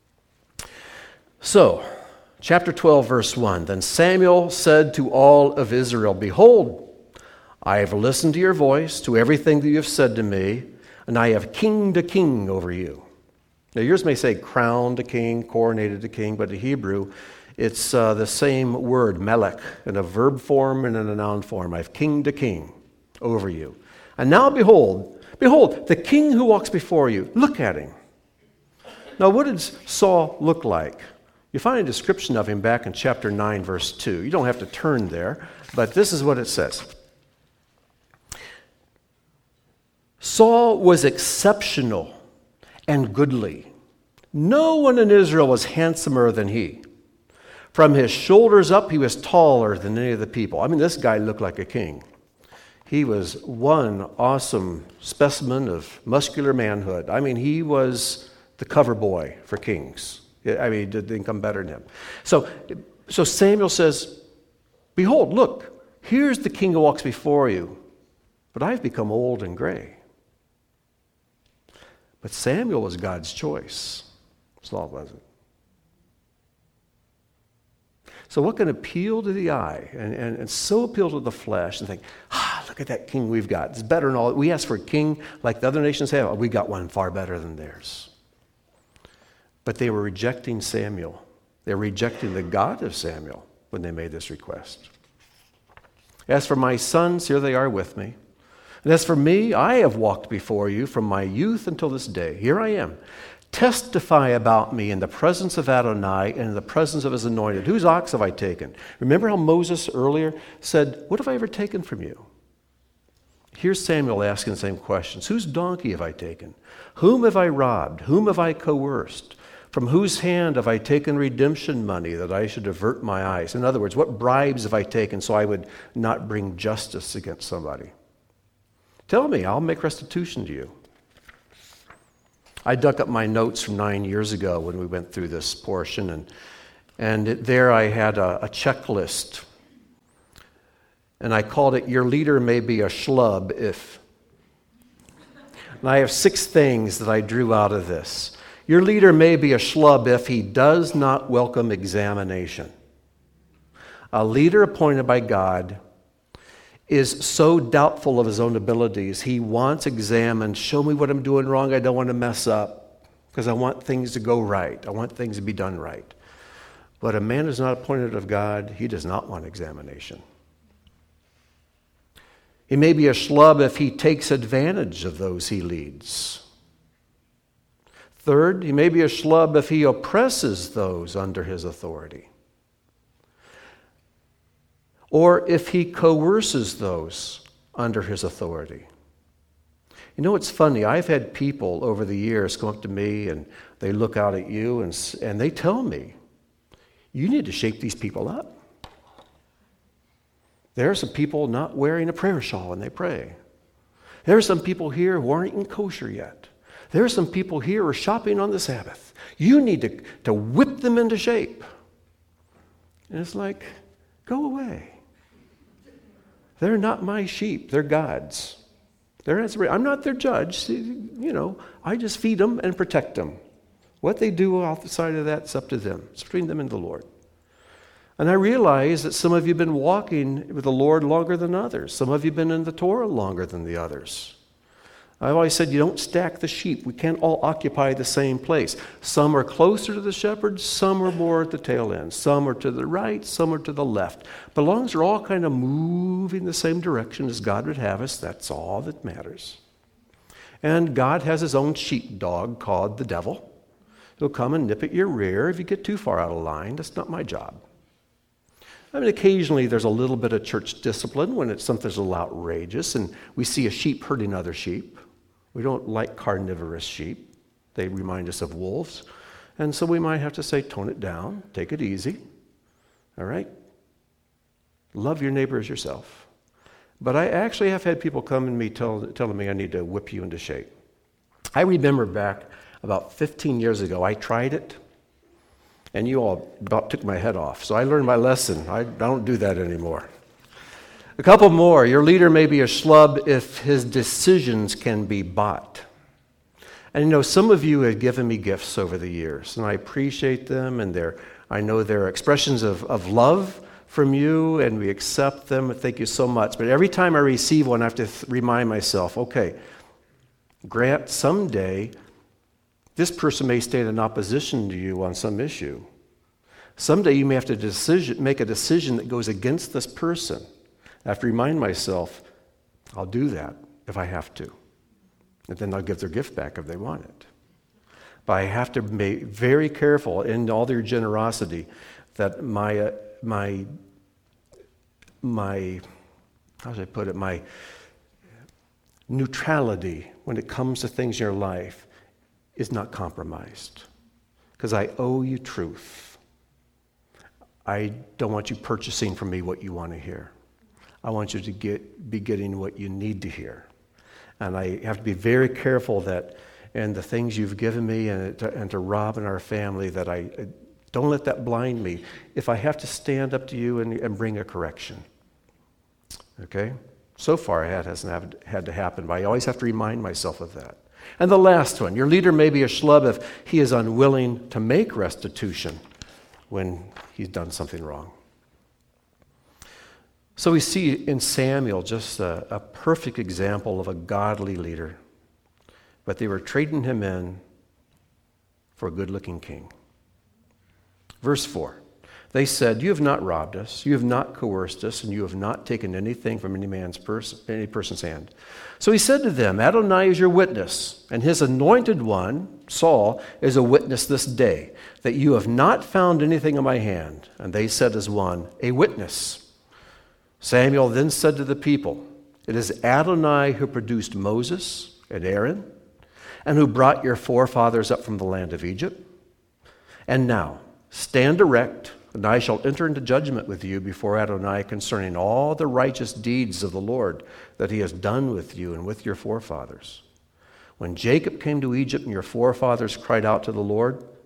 So, chapter 12, verse 1, "Then Samuel said to all of Israel, 'Behold, I have listened to your voice, to everything that you have said to me, and I have kinged a king over you.'" Now, yours may say crowned a king, coronated a king, but in Hebrew, it's the same word, melech, in a verb form and in a noun form. "I've kinged a king over you. And now behold, the king who walks before you, look at him." Now, what did Saul look like? You find a description of him back in chapter 9, verse 2. You don't have to turn there, but this is what it says. "Saul was exceptional and goodly. No one in Israel was handsomer than he. From his shoulders up, he was taller than any of the people." This guy looked like a king. He was one awesome specimen of muscular manhood. He was the cover boy for kings. It didn't come better than him. So Samuel says, "Behold, look, here's the king who walks before you, but I've become old and gray." But Samuel was God's choice. Saul wasn't. So what can appeal to the eye and so appeal to the flesh and think, look at that king we've got. It's better than all. We ask for a king like the other nations have. We got one far better than theirs. But they were rejecting Samuel. They were rejecting the God of Samuel when they made this request. "As for my sons, here they are with me. And as for me, I have walked before you from my youth until this day. Here I am. Testify about me in the presence of Adonai and in the presence of his anointed. Whose ox have I taken?" Remember how Moses earlier said, "What have I ever taken from you?" Here's Samuel asking the same questions. "Whose donkey have I taken? Whom have I robbed? Whom have I coerced? From whose hand have I taken redemption money that I should avert my eyes?" In other words, what bribes have I taken so I would not bring justice against somebody? Tell me, I'll make restitution to you. I dug up my notes from 9 years ago when we went through this portion, And there I had a checklist. And I called it, "Your leader may be a schlub if." And I have 6 things that I drew out of this. Your leader may be a schlub if he does not welcome examination. A leader appointed by God is so doubtful of his own abilities. He wants examined. Show me what I'm doing wrong. I don't want to mess up because I want things to go right. I want things to be done right. But a man who's not appointed of God, he does not want examination. He may be a schlub if he takes advantage of those he leads. Third, he may be a schlub if he oppresses those under his authority. Or if he coerces those under his authority. You know, it's funny. I've had people over the years come up to me and they look out at you and they tell me, you need to shake these people up. There are some people not wearing a prayer shawl when they pray. There are some people here who aren't eating kosher yet. There are some people here who are shopping on the Sabbath. You need to whip them into shape. And it's like, go away. They're not my sheep. They're God's. I'm not their judge. I just feed them and protect them. What they do outside of that is up to them. It's between them and the Lord. And I realize that some of you have been walking with the Lord longer than others. Some of you have been in the Torah longer than the others. I've always said you don't stack the sheep. We can't all occupy the same place. Some are closer to the shepherd, some are more at the tail end. Some are to the right, some are to the left. But as long as we're all kind of moving the same direction as God would have us, that's all that matters. And God has his own sheepdog called the devil. He'll come and nip at your rear if you get too far out of line. That's not my job. I mean, occasionally there's a little bit of church discipline when something's a little outrageous and we see a sheep hurting other sheep. We don't like carnivorous sheep. They remind us of wolves. And so we might have to say, tone it down, take it easy. All right? Love your neighbor as yourself. But I actually have had people come to me telling me I need to whip you into shape. I remember back about 15 years ago, I tried it. And you all about took my head off. So I learned my lesson. I don't do that anymore. A couple more. Your leader may be a schlub if his decisions can be bought. And some of you have given me gifts over the years, and I appreciate them, and I know they're expressions of love from you, and we accept them, and thank you so much. But every time I receive one, I have to remind myself, okay, Grant, someday this person may stand in opposition to you on some issue. Someday you may have to make a decision that goes against this person. I have to remind myself, I'll do that if I have to. And then I'll give their gift back if they want it. But I have to be very careful in all their generosity that my how should I put it, my neutrality when it comes to things in your life is not compromised. Because I owe you truth. I don't want you purchasing from me what you want to hear. I want you to be getting what you need to hear. And I have to be very careful that in the things you've given me and to Rob and our family, that I don't let that blind me. If I have to stand up to you and bring a correction. Okay? So far, it hasn't had to happen, but I always have to remind myself of that. And the last one, your leader may be a schlub if he is unwilling to make restitution when he's done something wrong. So we see in Samuel just a perfect example of a godly leader. But they were trading him in for a good-looking king. Verse 4, they said, you have not robbed us, you have not coerced us, and you have not taken anything from any person's hand. So he said to them, Adonai is your witness, and his anointed one, Saul, is a witness this day, that you have not found anything in my hand. And they said as one, a witness. Samuel then said to the people, it is Adonai who produced Moses and Aaron, and who brought your forefathers up from the land of Egypt. And now, stand erect, and I shall enter into judgment with you before Adonai concerning all the righteous deeds of the Lord that he has done with you and with your forefathers. When Jacob came to Egypt and your forefathers cried out to the Lord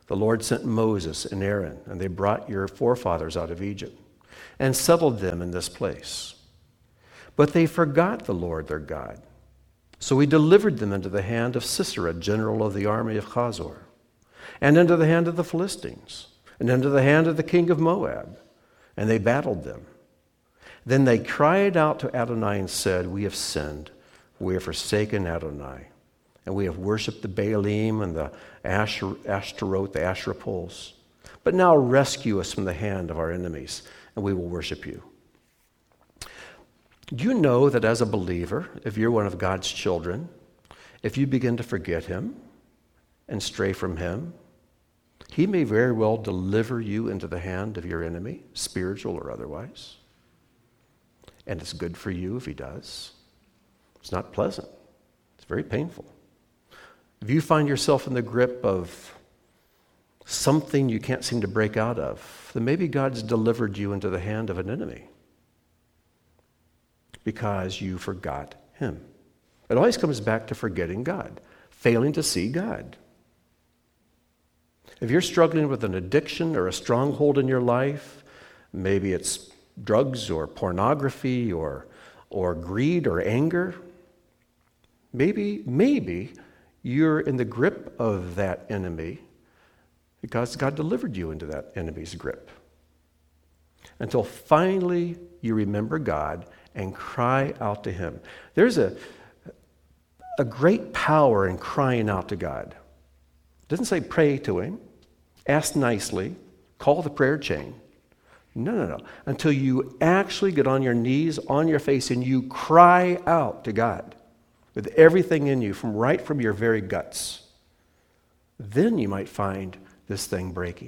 The Lord sent Moses and Aaron, and they brought your forefathers out of Egypt and settled them in this place. But they forgot the Lord their God. So he delivered them into the hand of Sisera, general of the army of Hazor, and into the hand of the Philistines, and into the hand of the king of Moab, and they battled them. Then they cried out to Adonai and said, "We have sinned, we have forsaken Adonai, and we have worshipped the Baalim and the Ashtaroth, the Asherah poles. But now rescue us from the hand of our enemies, and we will worship you." Do you know that as a believer, if you're one of God's children, if you begin to forget him and stray from him, he may very well deliver you into the hand of your enemy, spiritual or otherwise. And it's good for you if he does. It's not pleasant. It's very painful. If you find yourself in the grip of something you can't seem to break out of, then maybe God's delivered you into the hand of an enemy because you forgot him. It always comes back to forgetting God, failing to see God. If you're struggling with an addiction or a stronghold in your life, maybe it's drugs or pornography or greed or anger, maybe you're in the grip of that enemy because God delivered you into that enemy's grip. Until finally you remember God and cry out to him. There's a great power in crying out to God. It doesn't say pray to him, ask nicely, call the prayer chain. No. Until you actually get on your knees, on your face, and you cry out to God with everything in you, from your very guts. Then you might find this thing breaking.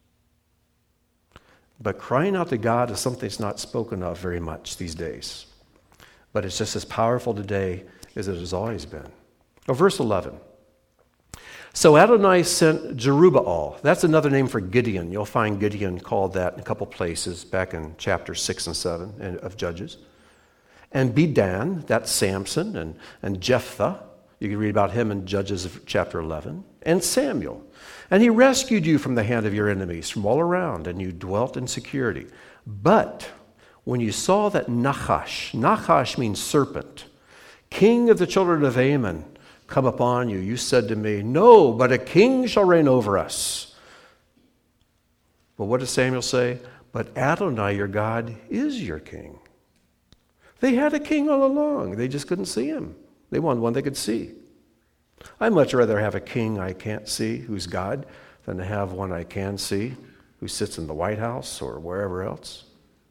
But crying out to God is something that's not spoken of very much these days. But it's just as powerful today as it has always been. Verse 11. So Adonai sent Jerubbaal. That's another name for Gideon. You'll find Gideon called that in a couple places back in chapter 6 and 7 of Judges. And Bedan, that's Samson, and Jephthah. You can read about him in Judges of chapter 11. And Samuel. And he rescued you from the hand of your enemies, from all around, and you dwelt in security. But when you saw that Nachash means serpent, king of the children of Ammon, come upon you, you said to me, "No, but a king shall reign over us." But what does Samuel say? But Adonai, your God, is your king. They had a king all along. They just couldn't see him. They wanted one they could see. I'd much rather have a king I can't see, who's God, than to have one I can see, who sits in the White House or wherever else.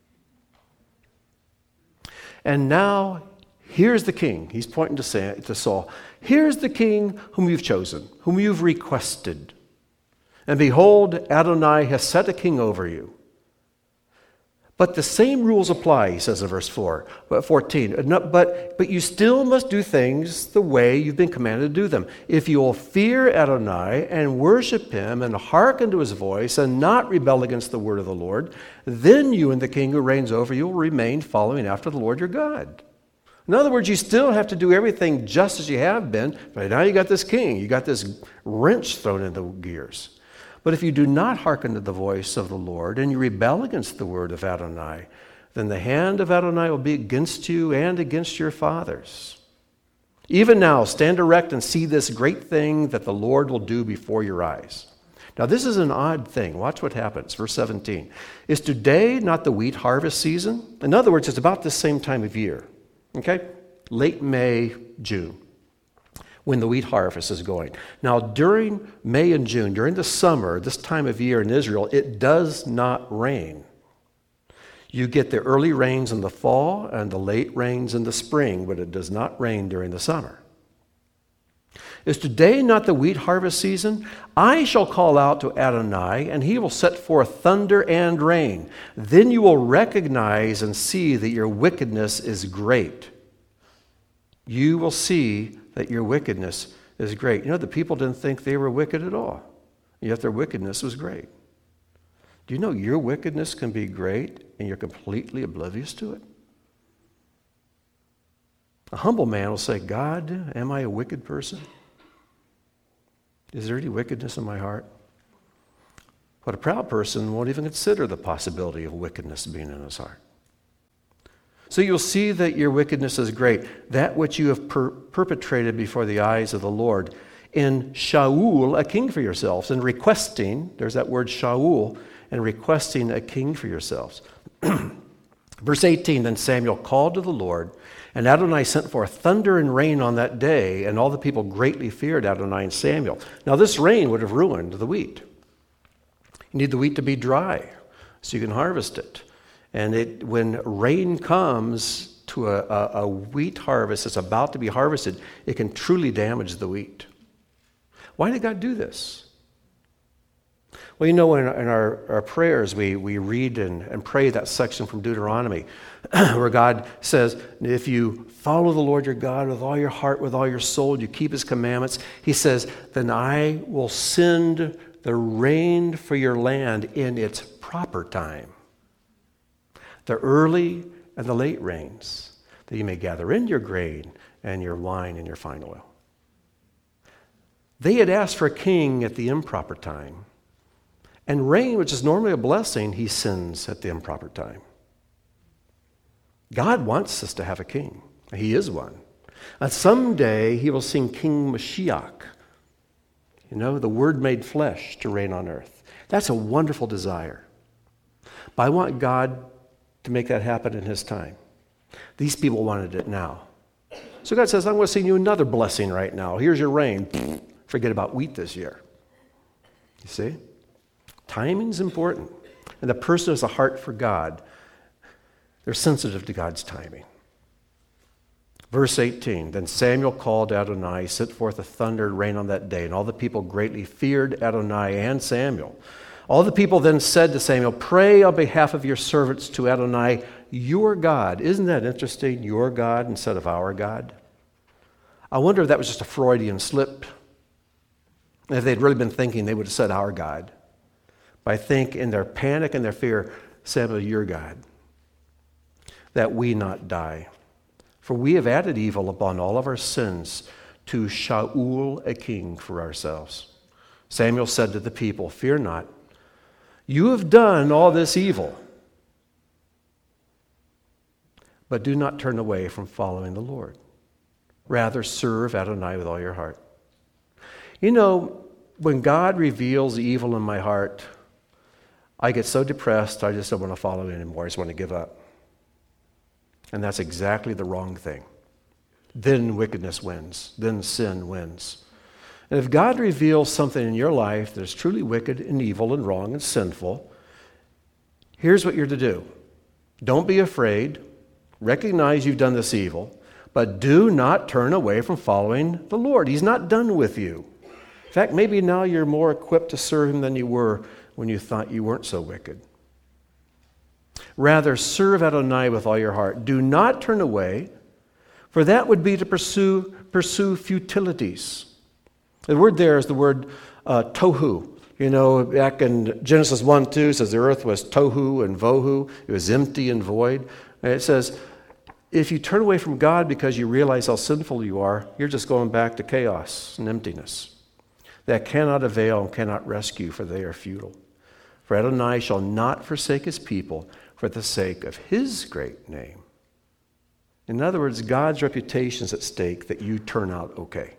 And now, here's the king. He's pointing to Saul. Here's the king whom you've chosen, whom you've requested. And behold, Adonai has set a king over you. But the same rules apply, he says in verse 14. But you still must do things the way you've been commanded to do them. If you will fear Adonai and worship him and hearken to his voice and not rebel against the word of the Lord, then you and the king who reigns over you will remain following after the Lord your God. In other words, you still have to do everything just as you have been, but now you got this king. You got this wrench thrown in the gears. But if you do not hearken to the voice of the Lord and you rebel against the word of Adonai, then the hand of Adonai will be against you and against your fathers. Even now, stand erect and see this great thing that the Lord will do before your eyes. Now, this is an odd thing. Watch what happens. Verse 17. Is today not the wheat harvest season? In other words, it's about the same time of year. Okay? Late May, June, when the wheat harvest is going. Now, during May and June, during the summer, this time of year in Israel, it does not rain. You get the early rains in the fall and the late rains in the spring, but it does not rain during the summer. Is today not the wheat harvest season? I shall call out to Adonai, and he will set forth thunder and rain. Then you will recognize and see that your wickedness is great. You will see that your wickedness is great. You know, the people didn't think they were wicked at all, yet their wickedness was great. Do you know your wickedness can be great and you're completely oblivious to it? A humble man will say, God, am I a wicked person? Is there any wickedness in my heart? But a proud person won't even consider the possibility of wickedness being in his heart. So you'll see that your wickedness is great, that which you have perpetrated before the eyes of the Lord, in Shaul, a king for yourselves, and requesting, there's that word Shaul, and requesting a king for yourselves. Verse 18, then Samuel called to the Lord, and Adonai sent forth thunder and rain on that day, and all the people greatly feared Adonai and Samuel. Now this rain would have ruined the wheat. You need the wheat to be dry so you can harvest it. And when rain comes to a wheat harvest that's about to be harvested, it can truly damage the wheat. Why did God do this? Well, in our prayers, we read and pray that section from Deuteronomy where God says, if you follow the Lord your God with all your heart, with all your soul, you keep his commandments, he says, then I will send the rain for your land in its proper time. The early and the late rains, that you may gather in your grain and your wine and your fine oil. They had asked for a king at the improper time. And rain, which is normally a blessing, he sends at the improper time. God wants us to have a king. He is one. And someday he will send King Mashiach, the Word made flesh, to reign on earth. That's a wonderful desire. But I want God to make that happen in his time. These people wanted it now. So God says, I'm going to send you another blessing right now. Here's your rain. Forget about wheat this year. You see? Timing's important. And the person who has a heart for God, they're sensitive to God's timing. Verse 18, then Samuel called Adonai, sent forth a thunder and rain on that day, and all the people greatly feared Adonai and Samuel. All the people then said to Samuel, pray on behalf of your servants to Adonai, your God. Isn't that interesting? Your God instead of our God. I wonder if that was just a Freudian slip. If they'd really been thinking, they would have said our God. But I think in their panic and their fear, Samuel, your God, that we not die. For we have added evil upon all of our sins to Shaul a king for ourselves. Samuel said to the people, fear not. You have done all this evil, but do not turn away from following the Lord. Rather, serve Adonai with all your heart. When God reveals evil in my heart, I get so depressed, I just don't want to follow it anymore. I just want to give up. And that's exactly the wrong thing. Then wickedness wins. Then sin wins. And if God reveals something in your life that is truly wicked and evil and wrong and sinful, here's what you're to do. Don't be afraid. Recognize you've done this evil, but do not turn away from following the Lord. He's not done with you. In fact, maybe now you're more equipped to serve him than you were when you thought you weren't so wicked. Rather, serve Adonai with all your heart. Do not turn away, for that would be to pursue futilities. The word there is the word tohu. Back in Genesis 1:2, it says the earth was tohu and vohu. It was empty and void. And it says, if you turn away from God because you realize how sinful you are, you're just going back to chaos and emptiness. That cannot avail and cannot rescue, for they are futile. For Adonai shall not forsake his people for the sake of his great name. In other words, God's reputation is at stake that you turn out okay.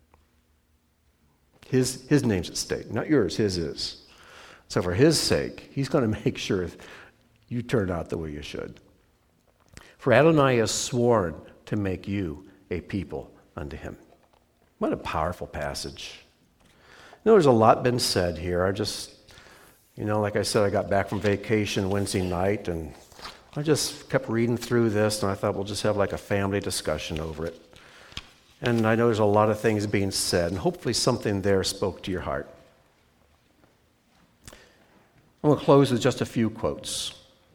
His name's at stake, not yours, his is. So for his sake, he's going to make sure you turn out the way you should. For Adonai has sworn to make you a people unto him. What a powerful passage. There's a lot been said here. Like I said, I got back from vacation Wednesday night, and I just kept reading through this, and I thought we'll just have like a family discussion over it. And I know there's a lot of things being said, and hopefully something there spoke to your heart. I'm going to close with just a few quotes.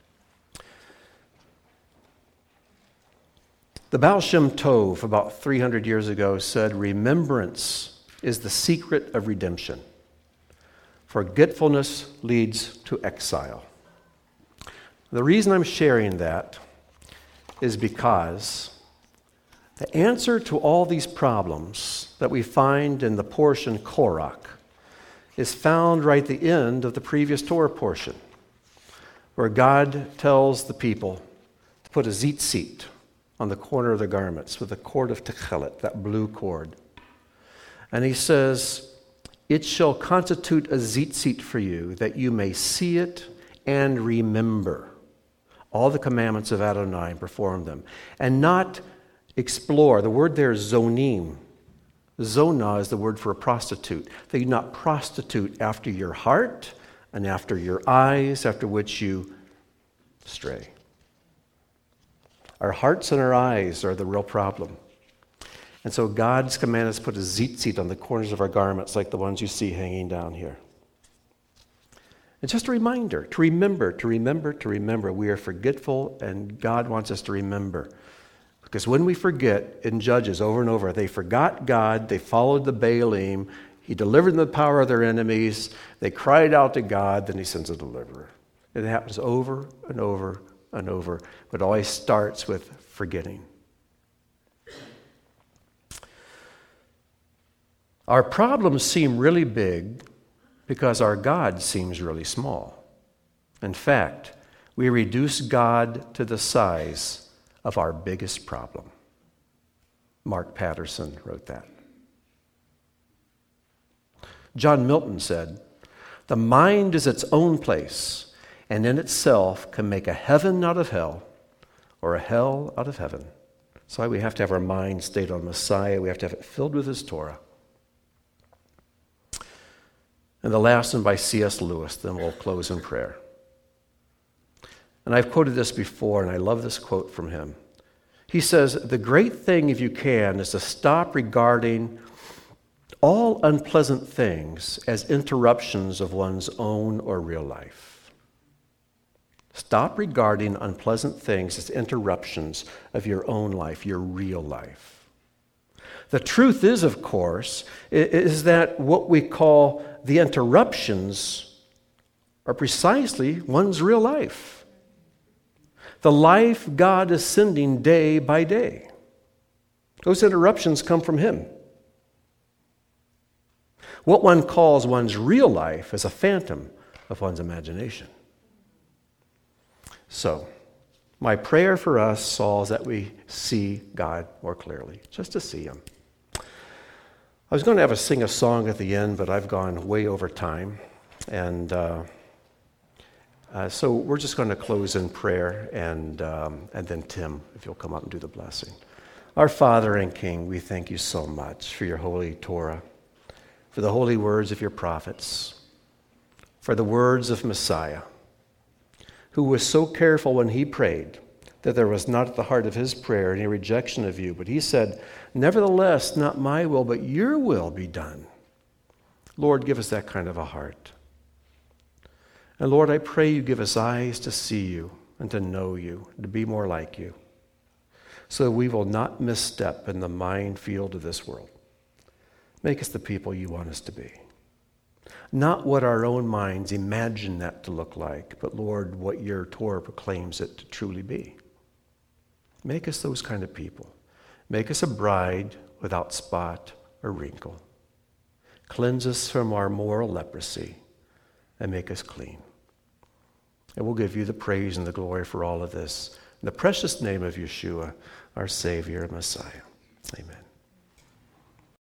The Baal Shem Tov, about 300 years ago, said, remembrance is the secret of redemption. Forgetfulness leads to exile. The reason I'm sharing that is because the answer to all these problems that we find in the portion Korach is found right at the end of the previous Torah portion, where God tells the people to put a tzitzit on the corner of their garments with a cord of techelet, that blue cord. And he says, "It shall constitute a tzitzit for you, that you may see it and remember all the commandments of Adonai and perform them, and not explore." The word there is zonim. Zonah is the word for a prostitute. That you not prostitute after your heart and after your eyes, after which you stray. Our hearts and our eyes are the real problem. And so God's command us to put a tzitzit on the corners of our garments like the ones you see hanging down here. And just a reminder, to remember. We are forgetful, and God wants us to remember. Because when we forget, in Judges over and over, they forgot God, they followed the Baalim, he delivered them the power of their enemies, they cried out to God, then he sends a deliverer. It happens over and over and over, but it always starts with forgetting. Our problems seem really big because our God seems really small. In fact, we reduce God to the size of our biggest problem. Mark Patterson wrote that. John Milton said, "The mind is its own place, and in itself can make a heaven out of hell or a hell out of heaven." That's why we have to have our mind stayed on Messiah. We have to have it filled with his Torah. And the last one by C.S. Lewis, then we'll close in prayer. And I've quoted this before, and I love this quote from him. He says, "The great thing, if you can, is to stop regarding all unpleasant things as interruptions of one's own or real life." Stop regarding unpleasant things as interruptions of your own life, your real life. The truth is, of course, is that what we call the interruptions are precisely one's real life. The life God is sending day by day. Those interruptions come from him. What one calls one's real life is a phantom of one's imagination. So, my prayer for us all is that we see God more clearly, just to see him. I was going to sing a song at the end, but I've gone way over time. And so we're just going to close in prayer, and then Tim, if you'll come up and do the blessing. Our Father and King, we thank you so much for your holy Torah, for the holy words of your prophets, for the words of Messiah, who was so careful when he prayed that there was not at the heart of his prayer any rejection of you. But he said, "Nevertheless, not my will, but your will be done." Lord, give us that kind of a heart. And Lord, I pray you give us eyes to see you and to know you, to be more like you, so that we will not misstep in the minefield of this world. Make us the people you want us to be. Not what our own minds imagine that to look like, but Lord, what your Torah proclaims it to truly be. Make us those kind of people. Make us a bride without spot or wrinkle. Cleanse us from our moral leprosy and make us clean. And we'll give you the praise and the glory for all of this. In the precious name of Yeshua, our Savior and Messiah. Amen.